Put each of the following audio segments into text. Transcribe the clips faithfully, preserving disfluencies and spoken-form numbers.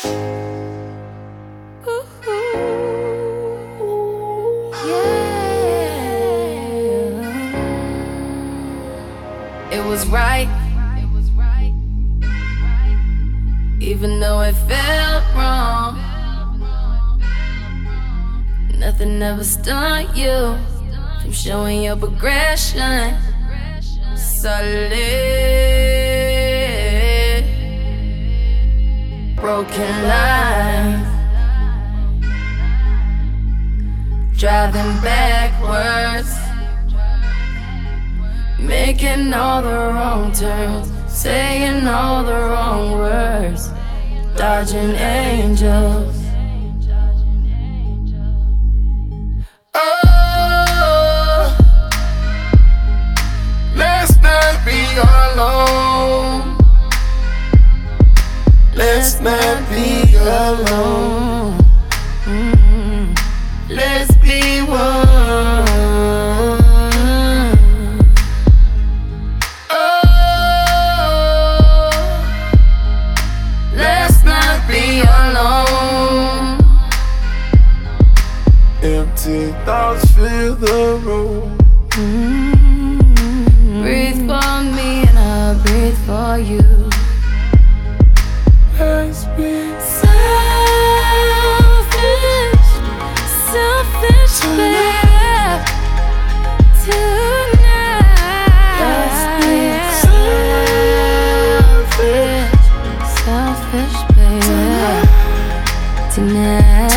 It was right, even though it felt wrong. Nothing ever stopped you from showing your progression. Solid, broken lines, driving backwards, making all the wrong turns, saying all the wrong words, dodging angels. Oh, let's not be alone. Let's not be alone. Mm-hmm. Let's be one. Empty thoughts fill the room. Mm-hmm. Breathe for me and I'll breathe for you. Let's be selfish, selfish, babe. Tonight. Let's be selfish, selfish, babe. Tonight.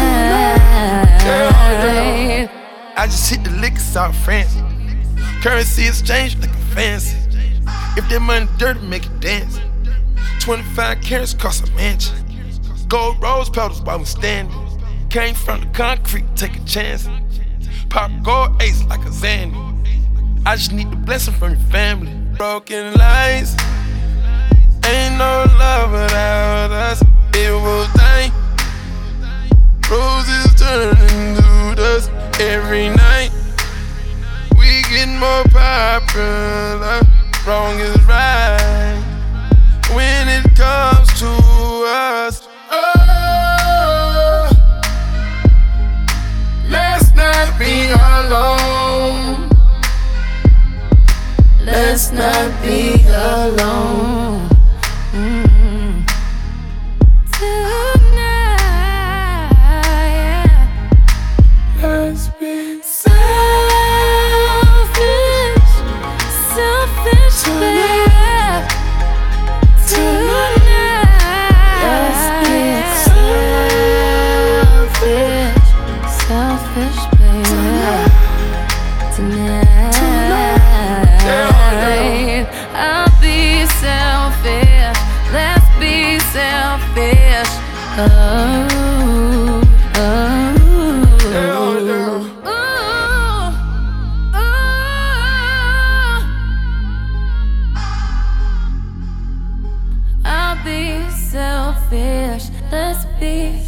I just hit the liquor out France. Currency exchange looking fancy. If that money dirty, make it dance. twenty-five carats cost a mansion. Gold rose petals while we standing. Came from the concrete, take a chance. Pop gold ace like a Zandy. I just need the blessing from your family. Broken lights, ain't no love without us. It was dying. Roses turning to dust every night. We get more popular. Wrong is right when it comes to us. Oh, let's not be alone. Let's not be alone. Mm-hmm. Let's be selfish, selfish, babe. Tonight. Let's be selfish, selfish, babe. Tonight. Tonight. I'll be selfish. Let's be selfish. Oh, oh. I'll be selfish, let's be